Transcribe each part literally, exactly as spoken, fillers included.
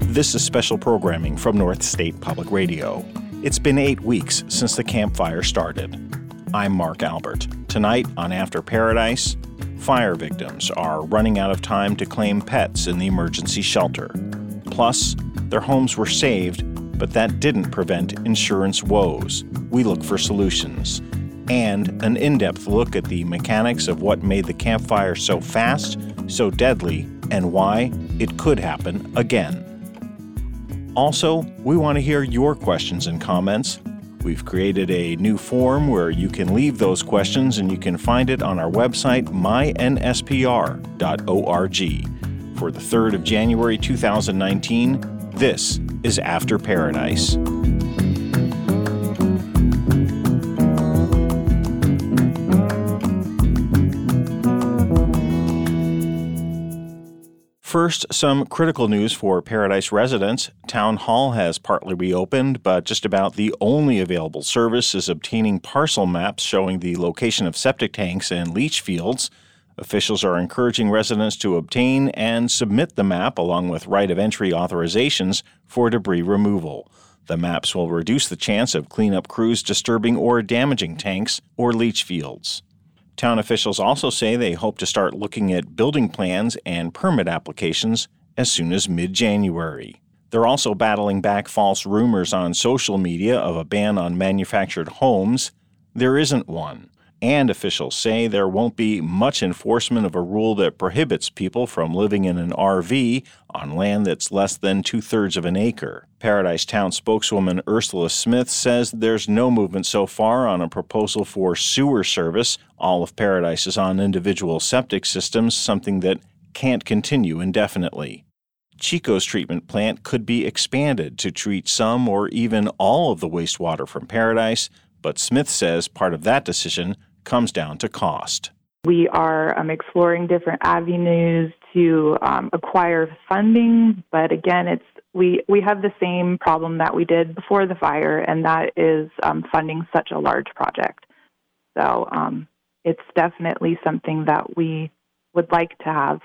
This is special programming from North State Public Radio. It's been eight weeks since the campfire started. I'm Mark Albert. Tonight on After Paradise, fire victims are running out of time to claim pets in the emergency shelter. Plus, their homes were saved, but that didn't prevent insurance woes. We look for solutions. And an in-depth look at the mechanics of what made the campfire so fast, so deadly, and why it could happen again. Also, we want to hear your questions and comments. We've created a new form where you can leave those questions, and you can find it on our website, my n s p r dot org. For the third of January two thousand nineteen, this is After Paradise. First, some critical news for Paradise residents. Town Hall has partly reopened, but just about the only available service is obtaining parcel maps showing the location of septic tanks and leach fields. Officials are encouraging residents to obtain and submit the map along with right-of-entry authorizations for debris removal. The maps will reduce the chance of cleanup crews disturbing or damaging tanks or leach fields. Town officials also say they hope to start looking at building plans and permit applications as soon as mid-January. They're also battling back false rumors on social media of a ban on manufactured homes. There isn't one. And officials say there won't be much enforcement of a rule that prohibits people from living in an R V on land that's less than two-thirds of an acre. Paradise Town spokeswoman Ursula Smith says there's no movement so far on a proposal for sewer service. All of Paradise is on individual septic systems, something that can't continue indefinitely. Chico's treatment plant could be expanded to treat some or even all of the wastewater from Paradise, but Smith says part of that decision comes down to cost. We are um, exploring different avenues to um, acquire funding, but again, it's we, we have the same problem that we did before the fire, and that is um, funding such a large project. So um, it's definitely something that we would like to have.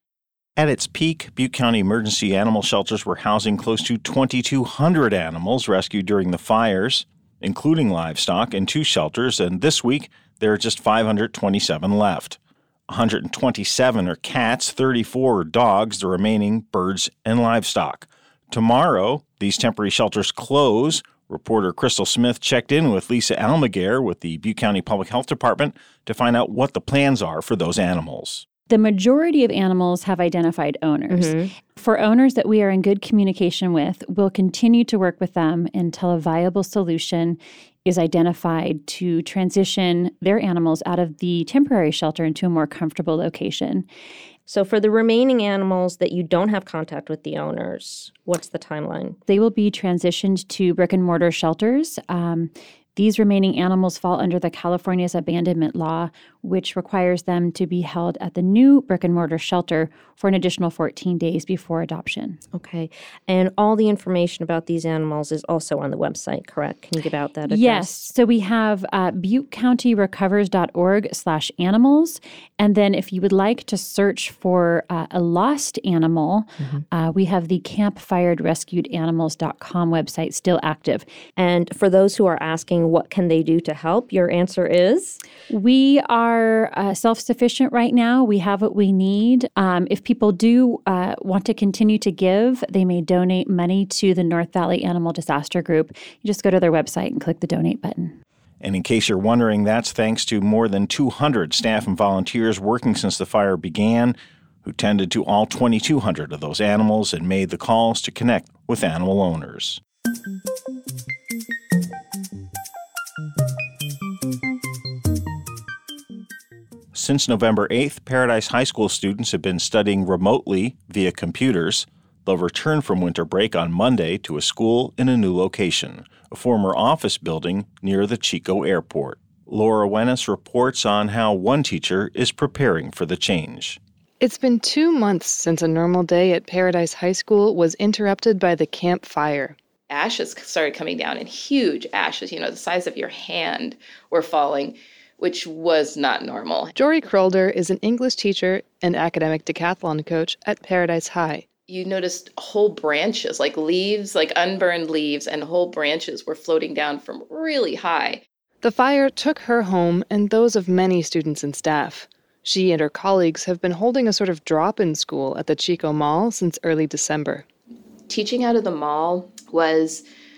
At its peak, Butte County emergency animal shelters were housing close to twenty-two hundred animals rescued during the fires, including livestock, in two shelters, and this week there are just five hundred twenty-seven left. one hundred twenty-seven are cats, thirty-four are dogs, the remaining birds and livestock. Tomorrow, these temporary shelters close. Reporter Crystal Smith checked in with Lisa Almaguer with the Butte County Public Health Department to find out what the plans are for those animals. The majority of animals have identified owners. Mm-hmm. For owners that we are in good communication with, we'll continue to work with them until a viable solution is identified to transition their animals out of the temporary shelter into a more comfortable location. So for the remaining animals that you don't have contact with the owners, what's the timeline? They will be transitioned to brick and mortar shelters. Um, These remaining animals fall under the California's abandonment law, which requires them to be held at the new brick-and-mortar shelter for an additional fourteen days before adoption. Okay. And all the information about these animals is also on the website, correct? Can you give out that address? Yes. So we have uh, butte county recovers dot org slash animals. And then if you would like to search for uh, a lost animal, mm-hmm. uh, we have the camp fired rescued animals dot com website still active. And for those who are asking, what can they do to help? Your answer is? We are uh, self-sufficient right now. We have what we need. Um, if people do uh, want to continue to give, they may donate money to the North Valley Animal Disaster Group. You just go to their website and click the donate button. And in case you're wondering, that's thanks to more than two hundred staff and volunteers working since the fire began, who tended to all twenty-two hundred of those animals and made the calls to connect with animal owners. Since November eighth, Paradise High School students have been studying remotely via computers. They'll return from winter break on Monday to a school in a new location, a former office building near the Chico Airport. Laura Wennis reports on how one teacher is preparing for the change. It's been two months since a normal day at Paradise High School was interrupted by the camp fire. Ashes started coming down, and huge ashes, you know, the size of your hand, were falling, which was not normal. Jory Krolder is an English teacher and academic decathlon coach at Paradise High. You noticed whole branches, like leaves, like unburned leaves, and whole branches were floating down from really high. The fire took her home and those of many students and staff. She and her colleagues have been holding a sort of drop-in school at the Chico Mall since early December. Teaching out of the mall was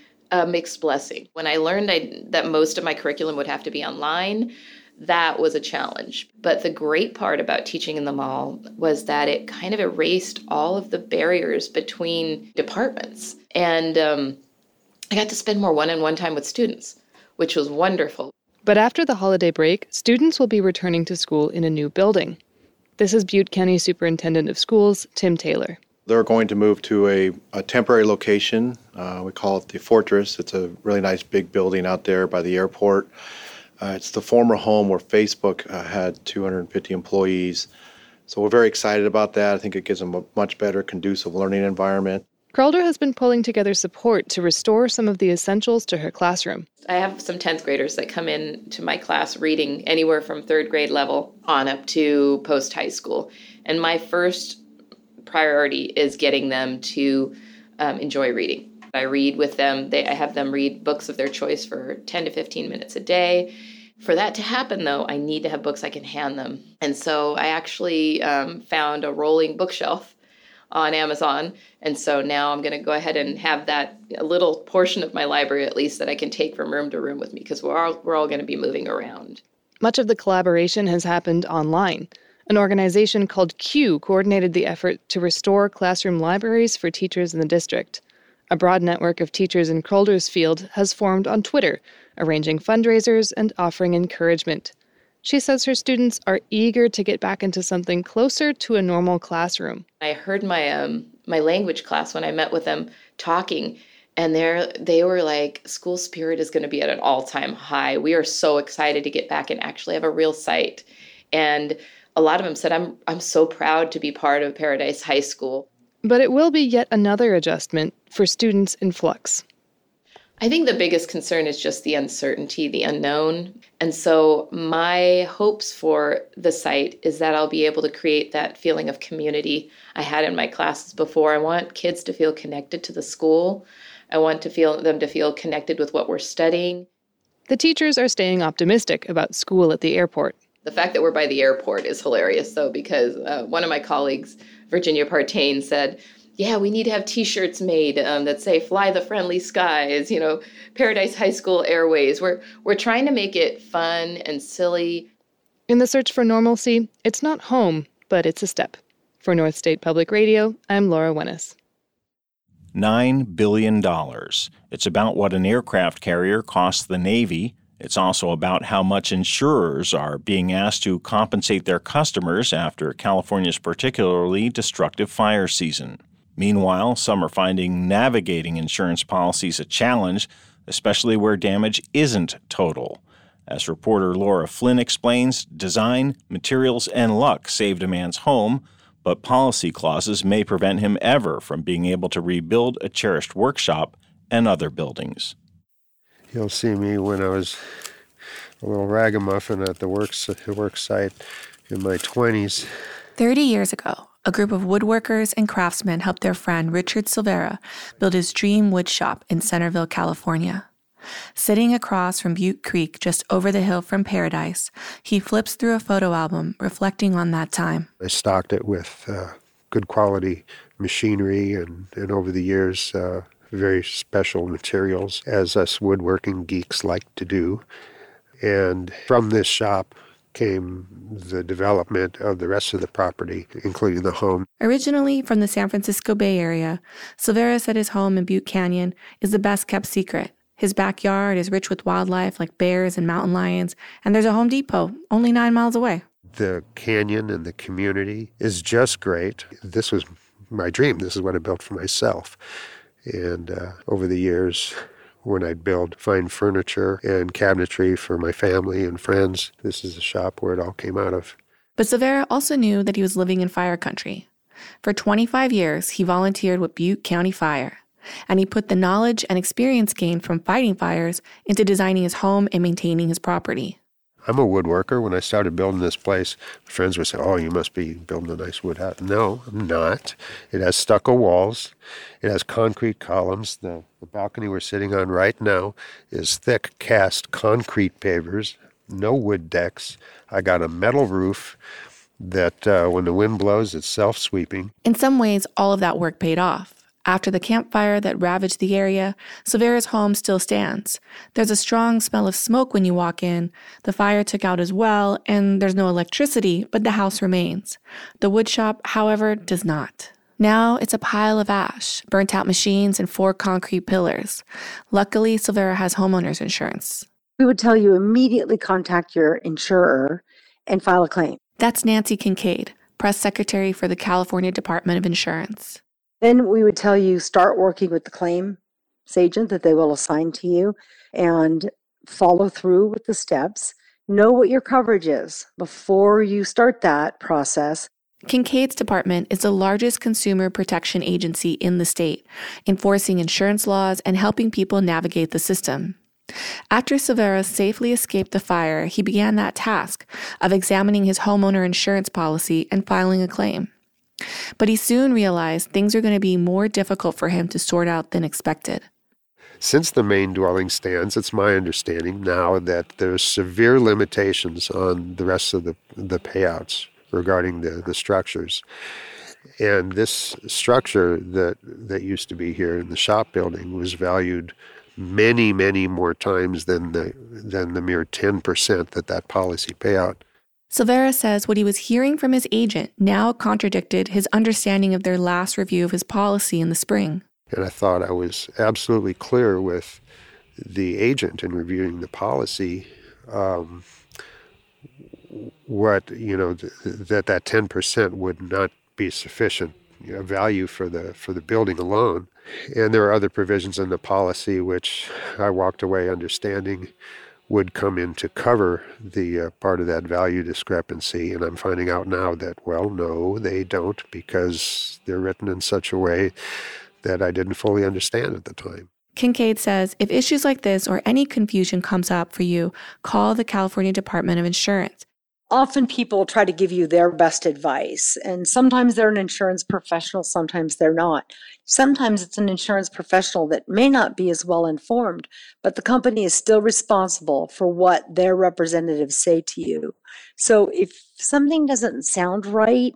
a mixed blessing. When I learned I, that most of my curriculum would have to be online, that was a challenge. But the great part about teaching in the mall was that it kind of erased all of the barriers between departments. And um, I got to spend more one-on-one time with students, which was wonderful. But after the holiday break, students will be returning to school in a new building. This is Butte County Superintendent of Schools, Tim Taylor. They're going to move to a, a temporary location. Uh, we call it the Fortress. It's a really nice big building out there by the airport. Uh, it's the former home where Facebook uh, had two hundred fifty employees. So we're very excited about that. I think it gives them a much better, conducive learning environment. Crowder has been pulling together support to restore some of the essentials to her classroom. I have some tenth graders that come in to my class reading anywhere from third grade level on up to post-high school. And my first priority is getting them to um, enjoy reading. I read with them. They, I have them read books of their choice for ten to fifteen minutes a day. For that to happen, though, I need to have books I can hand them. And so I actually um, found a rolling bookshelf on Amazon. And so now I'm going to go ahead and have that a little portion of my library, at least, that I can take from room to room with me, because we're all, we're all going to be moving around. Much of the collaboration has happened online. An organization called Q coordinated the effort to restore classroom libraries for teachers in the district. A broad network of teachers in Crowder's field has formed on Twitter, arranging fundraisers and offering encouragement. She says her students are eager to get back into something closer to a normal classroom. I heard my um, my language class when I met with them talking, and they they were like, school spirit is going to be at an all-time high. We are so excited to get back and actually have a real site. And a lot of them said, I'm I'm so proud to be part of Paradise High School. But it will be yet another adjustment for students in flux. I think the biggest concern is just the uncertainty, the unknown. And so my hopes for the site is that I'll be able to create that feeling of community I had in my classes before. I want kids to feel connected to the school. I want to feel them to feel connected with what we're studying. The teachers are staying optimistic about school at the airport. The fact that we're by the airport is hilarious, though, because uh, one of my colleagues, Virginia Partain, said, yeah, we need to have T-shirts made um, that say "Fly the Friendly Skies," you know, Paradise High School Airways. We're we're trying to make it fun and silly. In the search for normalcy, it's not home, but it's a step. For North State Public Radio, I'm Laura Wennis. Nine billion dollars. It's about what an aircraft carrier costs the Navy. It's also about how much insurers are being asked to compensate their customers after California's particularly destructive fire season. Meanwhile, some are finding navigating insurance policies a challenge, especially where damage isn't total. As reporter Laura Flynn explains, design, materials, and luck saved a man's home, but policy clauses may prevent him ever from being able to rebuild a cherished workshop and other buildings. You'll see me when I was a little ragamuffin at the work, the work site in my twenties. Thirty years ago, a group of woodworkers and craftsmen helped their friend Richard Silvera build his dream wood shop in Centerville, California. Sitting across from Butte Creek, just over the hill from Paradise, he flips through a photo album reflecting on that time. I stocked it with uh, good quality machinery and, and over the years, uh, very special materials, as us woodworking geeks like to do. And from this shop came the development of the rest of the property, including the home. Originally from the San Francisco Bay Area, Silvera said his home in Butte Canyon is the best-kept secret. His backyard is rich with wildlife like bears and mountain lions, and there's a Home Depot only nine miles away. The canyon and the community is just great. This was my dream. This is what I built for myself. And uh, over the years, when I'd build fine furniture and cabinetry for my family and friends, this is the shop where it all came out of. But Silvera also knew that he was living in fire country. For twenty-five years, he volunteered with Butte County Fire, and he put the knowledge and experience gained from fighting fires into designing his home and maintaining his property. I'm a woodworker. When I started building this place, my friends would say, oh, you must be building a nice wood house. No, I'm not. It has stucco walls. It has concrete columns. The, the balcony we're sitting on right now is thick cast concrete pavers, no wood decks. I got a metal roof that uh, when the wind blows, it's self-sweeping. In some ways, all of that work paid off. After the campfire that ravaged the area, Silvera's home still stands. There's a strong smell of smoke when you walk in. The fire took out as well, and there's no electricity, but the house remains. The woodshop, however, does not. Now it's a pile of ash, burnt-out machines, and four concrete pillars. Luckily, Silvera has homeowners insurance. We would tell you immediately contact your insurer and file a claim. That's Nancy Kincaid, press secretary for the California Department of Insurance. Then we would tell you start working with the claims agent that they will assign to you and follow through with the steps. Know what your coverage is before you start that process. Kincaid's department is the largest consumer protection agency in the state, enforcing insurance laws and helping people navigate the system. After Silvera safely escaped the fire, he began that task of examining his homeowner insurance policy and filing a claim. But he soon realized things are going to be more difficult for him to sort out than expected. Since the main dwelling stands, it's my understanding now that there's severe limitations on the rest of the, the payouts regarding the, the structures. And this structure that, that used to be here in the shop building was valued many, many more times than the, than the mere ten percent that that policy payout. Silvera says what he was hearing from his agent now contradicted his understanding of their last review of his policy in the spring. And I thought I was absolutely clear with the agent in reviewing the policy um, what, you know, th- that that ten percent would not be sufficient, you know, value for the for the building alone. And there are other provisions in the policy which I walked away understanding would come in to cover the uh, part of that value discrepancy. And I'm finding out now that, well, no, they don't, because they're written in such a way that I didn't fully understand at the time. Kincaid says if issues like this or any confusion comes up for you, call the California Department of Insurance. Often people try to give you their best advice, and sometimes they're an insurance professional, sometimes they're not. Sometimes it's an insurance professional that may not be as well informed, but the company is still responsible for what their representatives say to you. So if something doesn't sound right,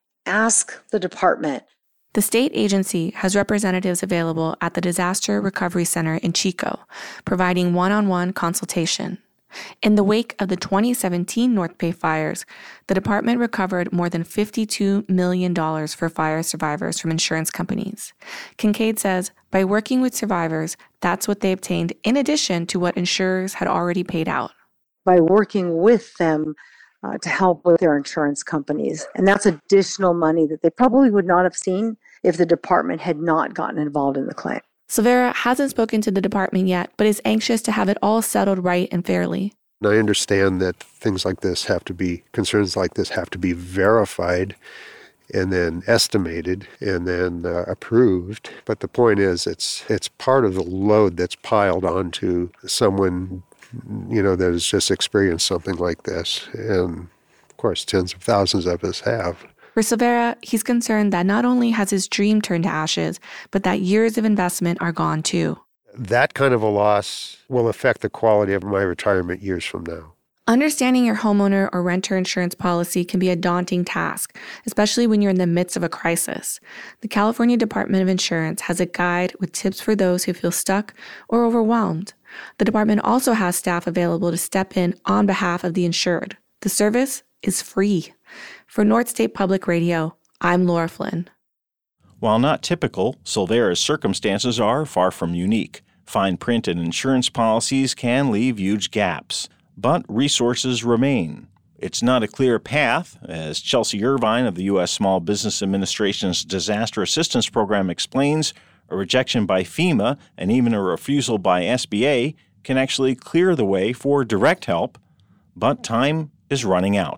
ask the department. The state agency has representatives available at the Disaster Recovery Center in Chico, providing one-on-one consultation. In the wake of the twenty seventeen North Bay fires, the department recovered more than fifty-two million dollars for fire survivors from insurance companies. Kincaid says by working with survivors, that's what they obtained in addition to what insurers had already paid out. By working with them uh, to help with their insurance companies. And that's additional money that they probably would not have seen if the department had not gotten involved in the claim. Silvera hasn't spoken to the department yet, but is anxious to have it all settled right and fairly. I understand that things like this have to be, concerns like this have to be verified and then estimated and then uh, approved. But the point is, it's it's part of the load that's piled onto someone, you know, that has just experienced something like this. And of course, tens of thousands of us have. For Silvera, he's concerned that not only has his dream turned to ashes, but that years of investment are gone too. That kind of a loss will affect the quality of my retirement years from now. Understanding your homeowner or renter insurance policy can be a daunting task, especially when you're in the midst of a crisis. The California Department of Insurance has a guide with tips for those who feel stuck or overwhelmed. The department also has staff available to step in on behalf of the insured. The service is free. For North State Public Radio, I'm Laura Flynn. While not typical, Silvera's circumstances are far from unique. Fine print and insurance policies can leave huge gaps, but resources remain. It's not a clear path, as Chelsea Irvine of the U S Small Business Administration's Disaster Assistance Program explains. A rejection by FEMA and even a refusal by S B A can actually clear the way for direct help, but time is running out.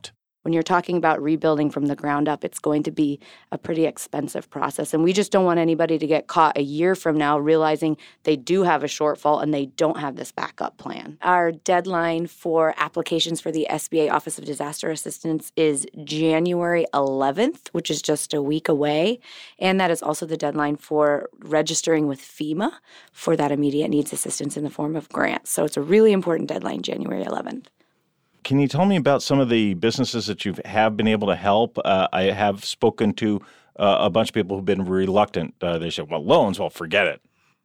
when you're talking about rebuilding from the ground up, it's going to be a pretty expensive process. And we just don't want anybody to get caught a year from now realizing they do have a shortfall and they don't have this backup plan. Our deadline for applications for the S B A Office of Disaster Assistance is January eleventh, which is just a week away. And that is also the deadline for registering with FEMA for that immediate needs assistance in the form of grants. So it's a really important deadline, January eleventh. Can you tell me about some of the businesses that you have been able to help? Uh, I have spoken to uh, a bunch of people who've been reluctant. Uh, they said, well, loans, well, forget it.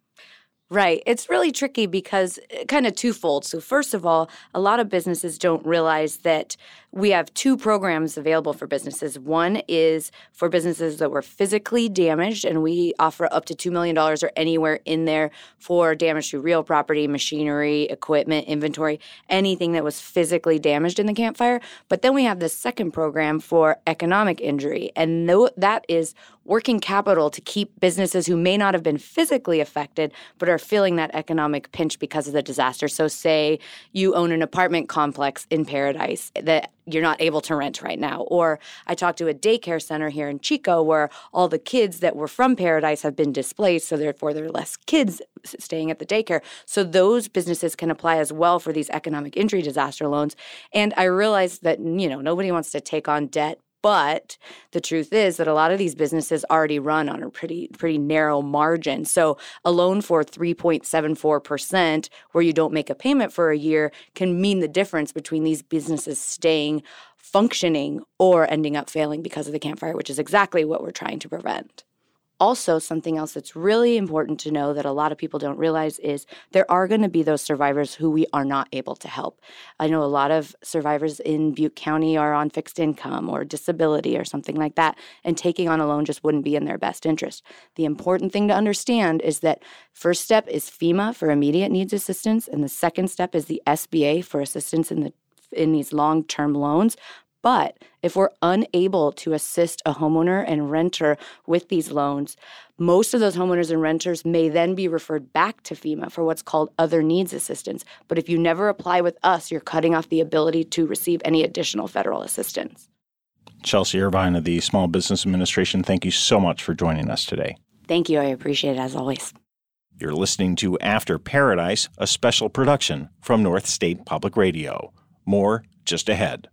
Right. It's really tricky because kind of twofold. So first of all, a lot of businesses don't realize that we have two programs available for businesses. One is for businesses that were physically damaged, and we offer up to two million dollars or anywhere in there for damage to real property, machinery, equipment, inventory, anything that was physically damaged in the Camp Fire. But then we have this second program for economic injury, and that is working capital to keep businesses who may not have been physically affected but are feeling that economic pinch because of the disaster. So say you own an apartment complex in Paradise that you're not able to rent right now. Or I talked to a daycare center here in Chico where all the kids that were from Paradise have been displaced, so therefore there are less kids staying at the daycare. So those businesses can apply as well for these economic injury disaster loans. And I realized that, you know, nobody wants to take on debt. But the truth is that a lot of these businesses already run on a pretty pretty narrow margin. So a loan for three point seven four percent where you don't make a payment for a year can mean the difference between these businesses staying functioning or ending up failing because of the Camp Fire, which is exactly what we're trying to prevent. Also, something else that's really important to know that a lot of people don't realize is there are going to be those survivors who we are not able to help. I know a lot of survivors in Butte County are on fixed income or disability or something like that, and taking on a loan just wouldn't be in their best interest. The important thing to understand is that first step is FEMA for immediate needs assistance, and the second step is the S B A for assistance in the in these long-term loans. But if we're unable to assist a homeowner and renter with these loans, most of those homeowners and renters may then be referred back to FEMA for what's called other needs assistance. But if you never apply with us, you're cutting off the ability to receive any additional federal assistance. Chelsea Irvine of the Small Business Administration, thank you so much for joining us today. Thank you. I appreciate it as always. You're listening to After Paradise, a special production from North State Public Radio. More just ahead.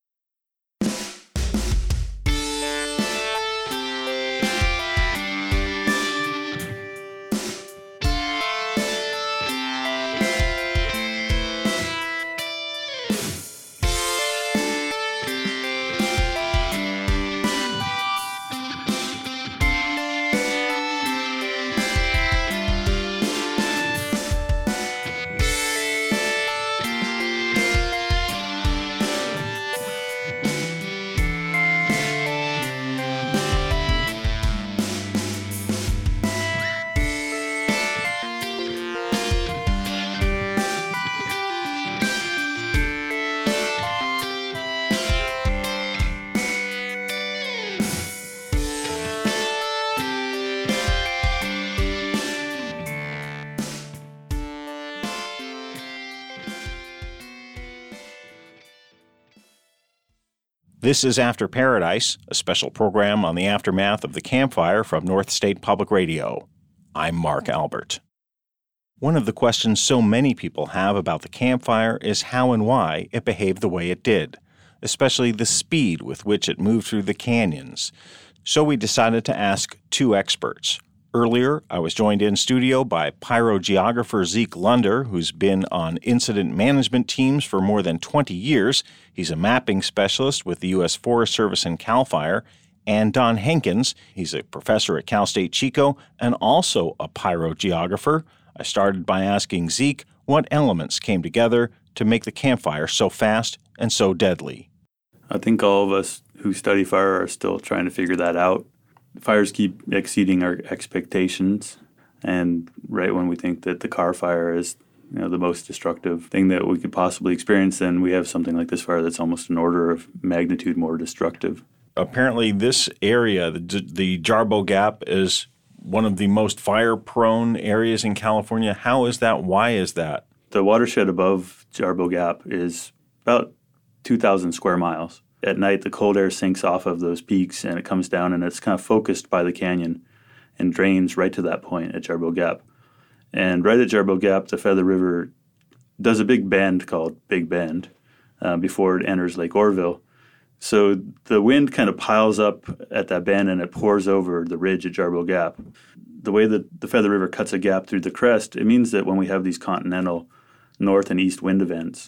This is After Paradise, a special program on the aftermath of the Camp Fire from North State Public Radio. I'm Mark Albert. One of the questions so many people have about the Camp Fire is how and why it behaved the way it did, especially the speed with which it moved through the canyons. So we decided to ask two experts. Earlier, I was joined in studio by pyrogeographer Zeke Lunder, who's been on incident management teams for more than twenty years. He's a mapping specialist with the U S Forest Service and CAL FIRE. And Don Hankins, he's a professor at Cal State Chico and also a pyrogeographer. I started by asking Zeke what elements came together to make the Camp Fire so fast and so deadly. I think all of us who study fire are still trying to figure that out. Fires keep exceeding our expectations, and right when we think that the Carr Fire is, you know, the most destructive thing that we could possibly experience, then we have something like this fire that's almost an order of magnitude more destructive. Apparently this area, the, the Jarbo Gap, is one of the most fire-prone areas in California. How is that? Why is that? The watershed above Jarbo Gap is about two thousand square miles. At night, the cold air sinks off of those peaks and it comes down and it's kind of focused by the canyon and drains right to that point at Jarboe Gap. And right at Jarboe Gap, the Feather River does a big bend called Big Bend uh, before it enters Lake Oroville. So the wind kind of piles up at that bend and it pours over the ridge at Jarboe Gap. The way that the Feather River cuts a gap through the crest, it means that when we have these continental north and east wind events,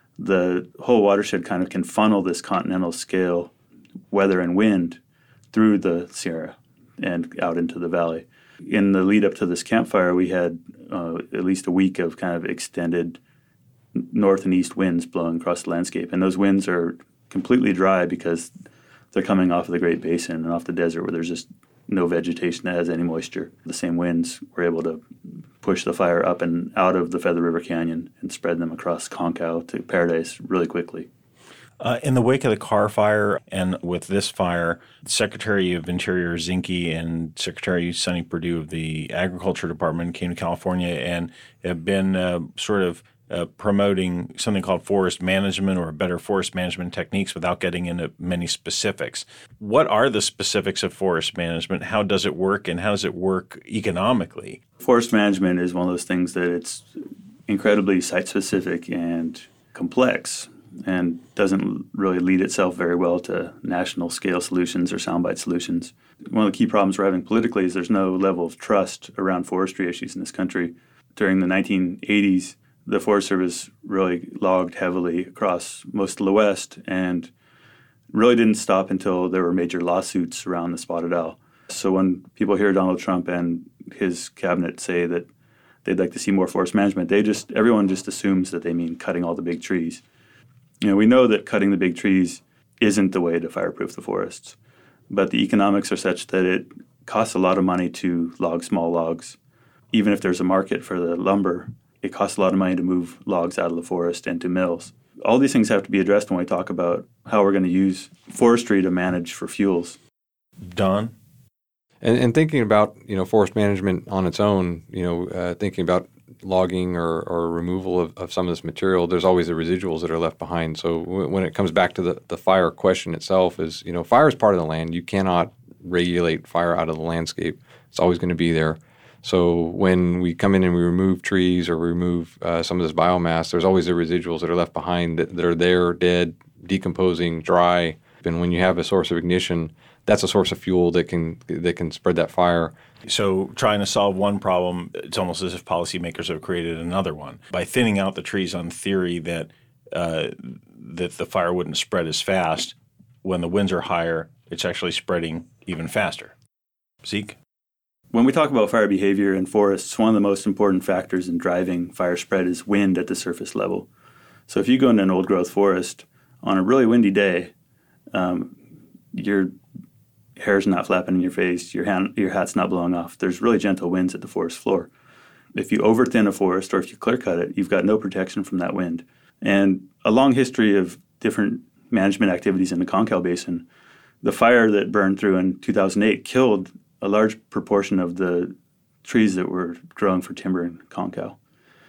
the whole watershed kind of can funnel this continental scale weather and wind through the Sierra and out into the valley. In the lead up to this campfire, we had uh, at least a week of kind of extended north and east winds blowing across the landscape. And those winds are completely dry because they're coming off of the Great Basin and off the desert where there's just no vegetation that has any moisture. The same winds were able to push the fire up and out of the Feather River Canyon and spread them across Concow to Paradise really quickly. Uh, in the wake of the Carr Fire and with this fire, Secretary of Interior Zinke and Secretary Sonny Perdue of the Agriculture Department came to California and have been uh, sort of uh, promoting something called forest management or better forest management techniques without getting into many specifics. What are the specifics of forest management? How does it work, and how does it work economically? Forest management is one of those things that it's incredibly site-specific and complex and doesn't really lead itself very well to national-scale solutions or soundbite solutions. One of the key problems we're having politically is there's no level of trust around forestry issues in this country. During the nineteen eighties, the Forest Service really logged heavily across most of the West and really didn't stop until there were major lawsuits around the spotted owl. So when people hear Donald Trump and his cabinet say that they'd like to see more forest management, they just everyone just assumes that they mean cutting all the big trees. You know, we know that cutting the big trees isn't the way to fireproof the forests, but the economics are such that it costs a lot of money to log small logs. Even if there's a market for the lumber, it costs a lot of money to move logs out of the forest into mills. All these things have to be addressed when we talk about how we're going to use forestry to manage for fuels. Don? And, and thinking about, you know, forest management on its own, you know, uh, thinking about logging or, or removal of, of some of this material, there's always the residuals that are left behind. So w- when it comes back to the, the fire question itself is, you know, fire is part of the land. You cannot regulate fire out of the landscape. It's always going to be there. So when we come in and we remove trees or remove uh, some of this biomass, there's always the residuals that are left behind that, that are there, dead, decomposing, dry. And when you have a source of ignition, that's a source of fuel that can that can spread that fire. So trying to solve one problem, it's almost as if policymakers have created another one. By thinning out the trees on theory that uh, that the fire wouldn't spread as fast, when the winds are higher, it's actually spreading even faster. Zeke? When we talk about fire behavior in forests, one of the most important factors in driving fire spread is wind at the surface level. So if you go into an old-growth forest on a really windy day, um, your hair's not flapping in your face, your, hand, your hat's not blowing off. There's really gentle winds at the forest floor. If you over-thin a forest or if you clear-cut it, you've got no protection from that wind. And a long history of different management activities in the Concow Basin, the fire that burned through in two thousand eight killed a large proportion of the trees that were growing for timber in Concow.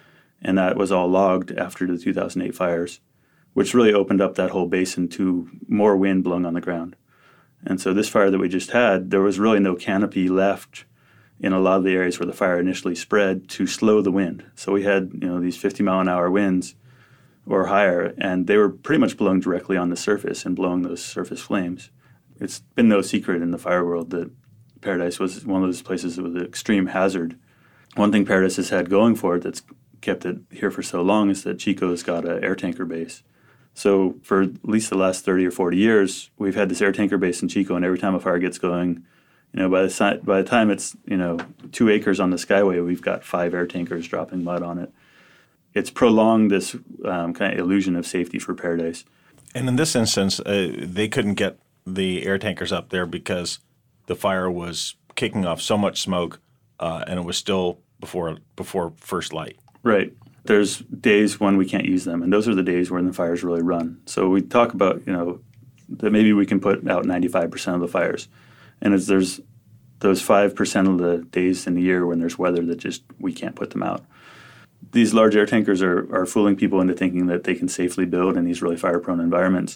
And that was all logged after the two thousand eight fires, which really opened up that whole basin to more wind blowing on the ground. And so this fire that we just had, there was really no canopy left in a lot of the areas where the fire initially spread to slow the wind. So we had, you know, these fifty mile an hour winds or higher, and they were pretty much blowing directly on the surface and blowing those surface flames. It's been no secret in the fire world that Paradise was one of those places that was an extreme hazard. One thing Paradise has had going for it that's kept it here for so long is that Chico's got an air tanker base. So for at least the last thirty or forty years, we've had this air tanker base in Chico, and every time a fire gets going, you know, by the, si- by the time it's, you know, two acres on the Skyway, we've got five air tankers dropping mud on it. It's prolonged this um, kind of illusion of safety for Paradise. And in this instance, uh, they couldn't get the air tankers up there because the fire was kicking off so much smoke, uh, and it was still before before first light. Right. There's days when we can't use them, and those are the days when the fires really run. So we talk about, you know, that maybe we can put out ninety-five percent of the fires. And as there's those five percent of the days in the year when there's weather that just we can't put them out. These large air tankers are, are fooling people into thinking that they can safely build in these really fire-prone environments.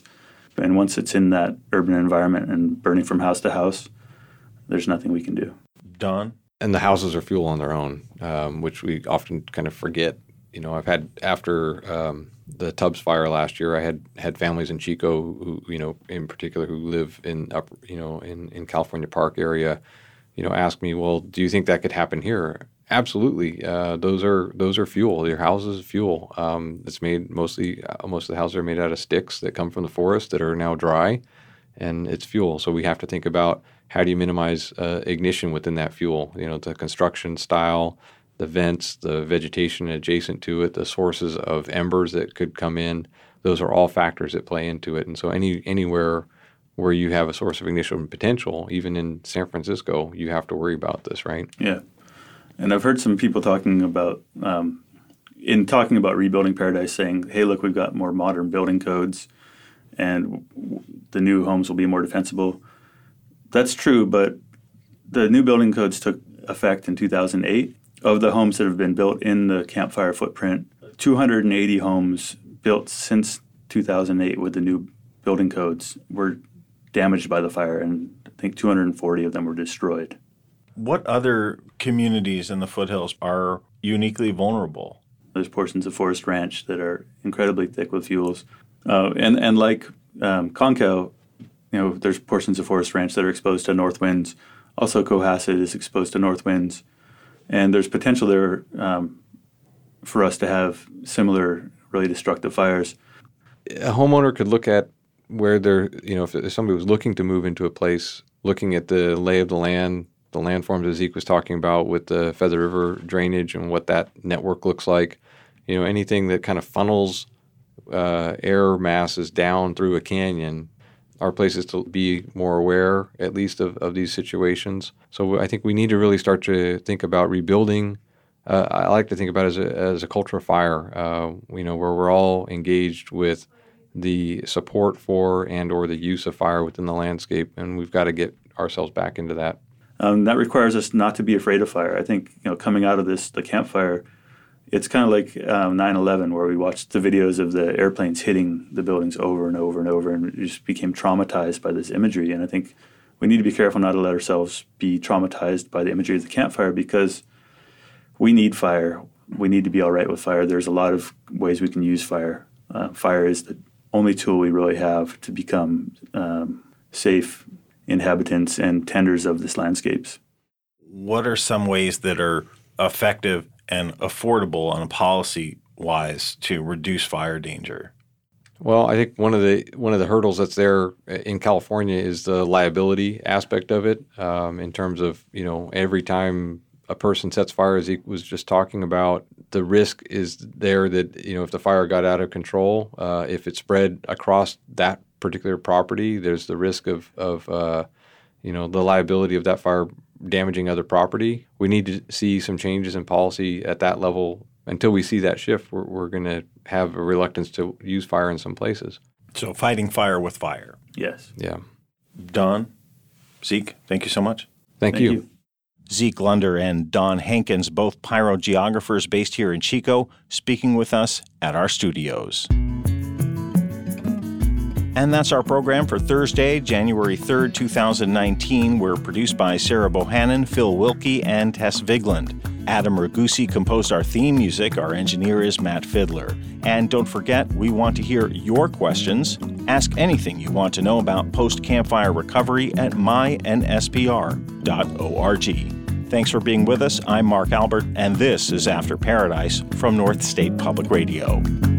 And once it's in that urban environment and burning from house to house, there's nothing we can do. Don? And the houses are fuel on their own, um, which we often kind of forget. You know, I've had, after um, the Tubbs fire last year, I had had families in Chico who, you know, in particular, who live in, up, you know, in, in California Park area, you know, ask me, well, do you think that could happen here? Absolutely. Uh, those are those are fuel. Your house is fuel. Um, it's made mostly, uh, most of the houses are made out of sticks that come from the forest that are now dry, and it's fuel. So we have to think about, how do you minimize uh, ignition within that fuel? You know, the construction style, the vents, the vegetation adjacent to it, the sources of embers that could come in. Those are all factors that play into it. And so any anywhere where you have a source of ignition potential, even in San Francisco, you have to worry about this, right? Yeah. And I've heard some people talking about, um, in talking about rebuilding Paradise, saying, hey, look, we've got more modern building codes and the new homes will be more defensible. That's true, but the new building codes took effect in two thousand eight. Of the homes that have been built in the Camp Fire footprint, two hundred eighty homes built since two thousand eight with the new building codes were damaged by the fire, and I think two hundred forty of them were destroyed. What other communities in the foothills are uniquely vulnerable? There's portions of Forest Ranch that are incredibly thick with fuels. Uh, and, and like um, Concal, you know, there's portions of Forest Ranch that are exposed to north winds. Also, Cohasset is exposed to north winds. And there's potential there um, for us to have similar really destructive fires. A homeowner could look at where they're, you know, if, if somebody was looking to move into a place, looking at the lay of the land, the landforms that Zeke was talking about with the Feather River drainage and what that network looks like, you know, anything that kind of funnels uh, air masses down through a canyon are places to be more aware, at least, of, of these situations. So I think we need to really start to think about rebuilding. Uh, I like to think about it as a, as a culture of fire, uh, you know, where we're all engaged with the support for and or the use of fire within the landscape, and we've got to get ourselves back into that. Um, that requires us not to be afraid of fire. I think, you know, coming out of this, the campfire, it's kind of like um, nine eleven, where we watched the videos of the airplanes hitting the buildings over and over and over, and we just became traumatized by this imagery. And I think we need to be careful not to let ourselves be traumatized by the imagery of the campfire, because we need fire. We need to be all right with fire. There's a lot of ways we can use fire. Uh, fire is the only tool we really have to become um, safe inhabitants and tenders of this landscapes. What are some ways that are effective and affordable on a policy-wise to reduce fire danger? Well, I think one of the one of the hurdles that's there in California is the liability aspect of it. Um, in terms of, you know, every time a person sets fire, as he was just talking about, the risk is there that, you know, if the fire got out of control, uh, if it spread across that particular property, there's the risk of of uh, you know, the liability of that fire damaging other property. We need to see some changes in policy at that level. Until we see that shift, we're, we're going to have a reluctance to use fire in some places. So fighting fire with fire. Yes. Yeah. Don, Zeke, thank you so much. Thank, thank you. you. Zeke Lunder and Don Hankins, both pyrogeographers based here in Chico, speaking with us at our studios. And that's our program for Thursday, January third, twenty nineteen. We're produced by Sarah Bohannon, Phil Wilkie, and Tess Vigland. Adam Ragusi composed our theme music. Our engineer is Matt Fiddler. And don't forget, we want to hear your questions. Ask anything you want to know about post-campfire recovery at my N S P R dot org. Thanks for being with us. I'm Mark Albert, and this is After Paradise from North State Public Radio.